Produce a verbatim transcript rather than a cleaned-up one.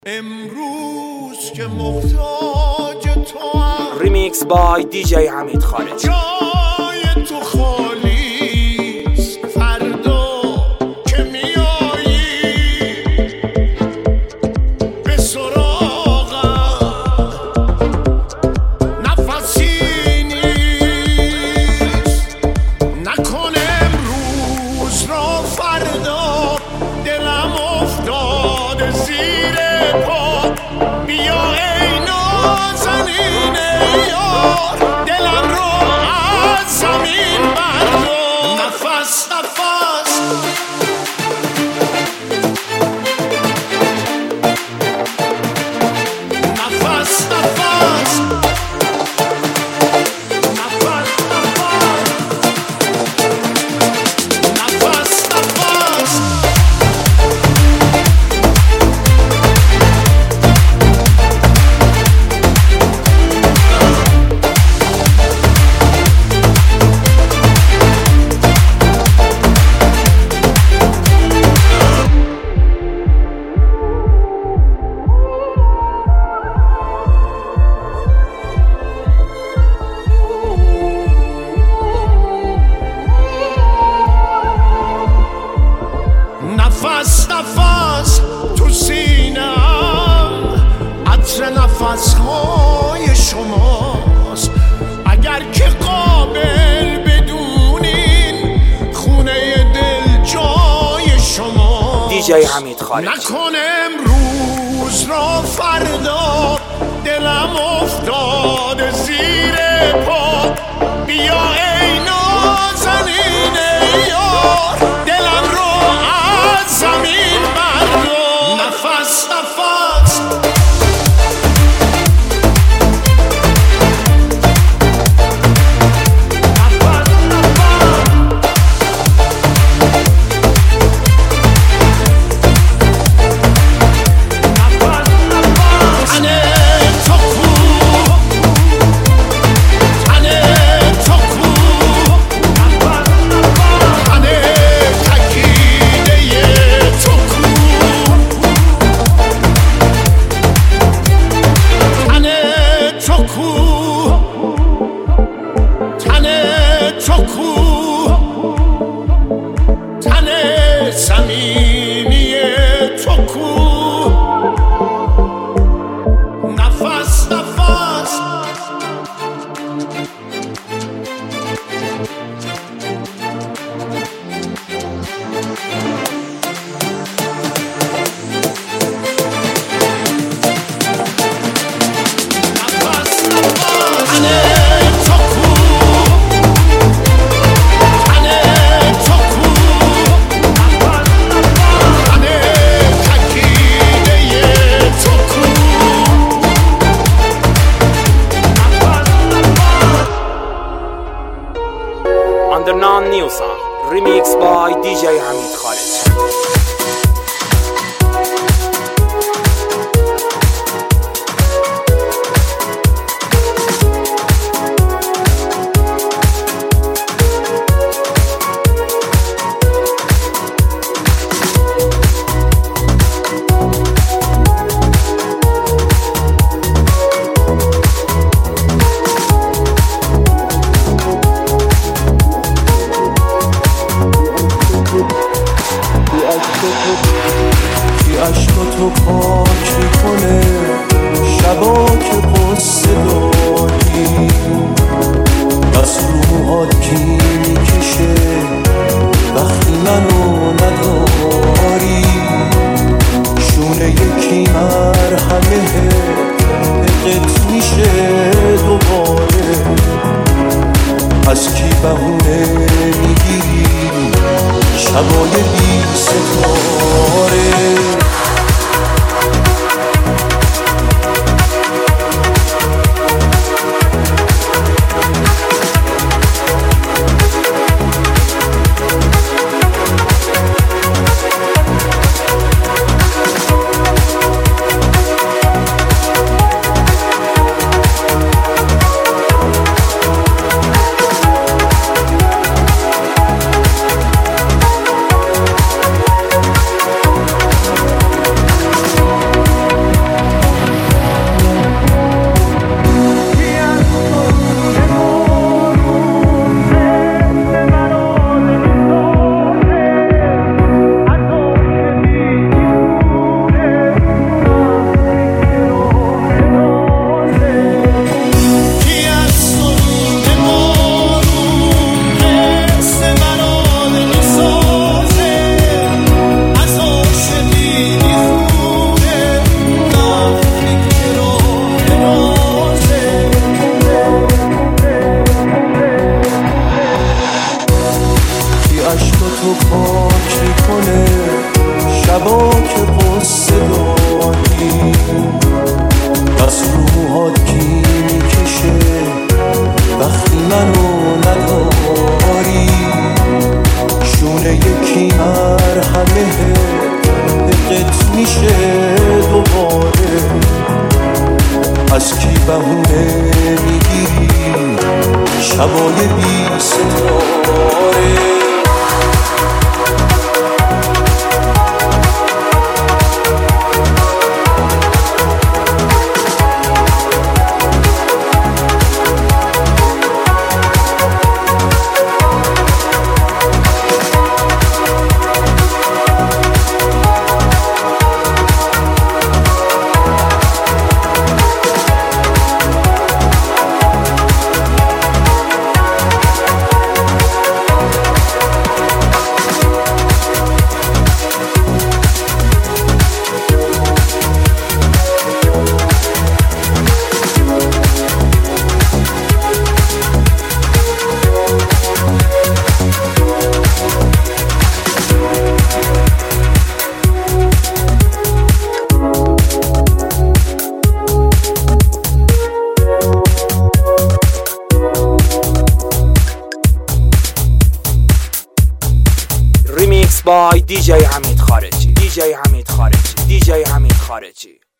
امروز که محتاج تو هم ریمیکس بای دی جی حمید خارجی. جای تو خالیست، فردا که میایی به سراغم نفسی نیست. نکن امروز را فردا، دلم افتاده زیر پا. بیا ای نازنین یار، دلم رو از زمین بردار. نفس نفس نفس نفس نفس نفس تو سینم، عطر نفسهای شماست. اگر که قابل بدونین، خونه دل جای شما. دی جی حمید خارجی. نکن امروز را فردا، دلم افتاده زیر پا. بیا ای نازنین یار، دلم رو زمین بردار. نفس نفس صمیمی تو کو. نفس نفس Undernon New Song Remix by دی جی حمید خارجی. کی عشقاتو پاک میکنه شبا که قصه داری، از روحات کی میکشه وقتی منو نداری. شونه یکی مرهمه حقت میشه دوباره. از کی بهونه میگیری شبای بی ستاره. ریمیکس بای دی جی حمید خارجی دی جی حمید خارجی دی جی حمید خارجی